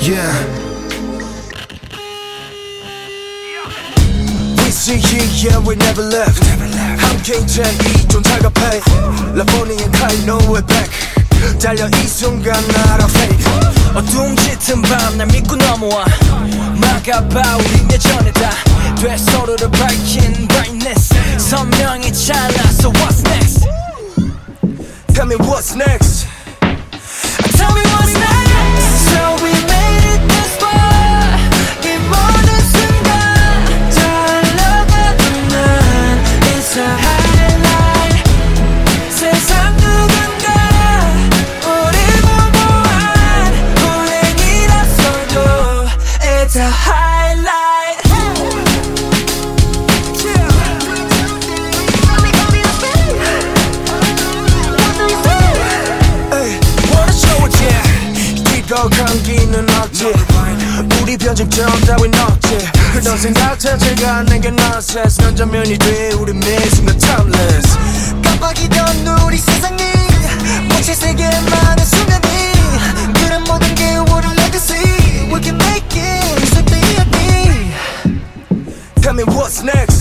Yeah. We see here, we never left. 함께 이제 이좀 다급해. Lavonie and Kai know we're back. 달려 이 순간 not a fake. 어두움 짙은 밤 날 믿고 넘어와. 막아봐 우린 예전에다 돼 서로를 밝힌 brightness. 선명히 찬란. So what's next? Tell me what's next. Tell me what's next. So we made it this far. 이 모든 순간 달려가는 난 It's a highlight. 세상 누군가 우리 보고한 불행이라서도 It's a highlight. 감기는 없지 우리 편집점 따윈 없지 그런 생각 자체가 내게 nonsense 넌 전면이 돼 우리 매 순간 timeless 깜빡이던 우리 세상이 멈출 세계만의 순간이 그런 모든 게 우리 legacy We can make it 슬픈 이야기 Tell me what's next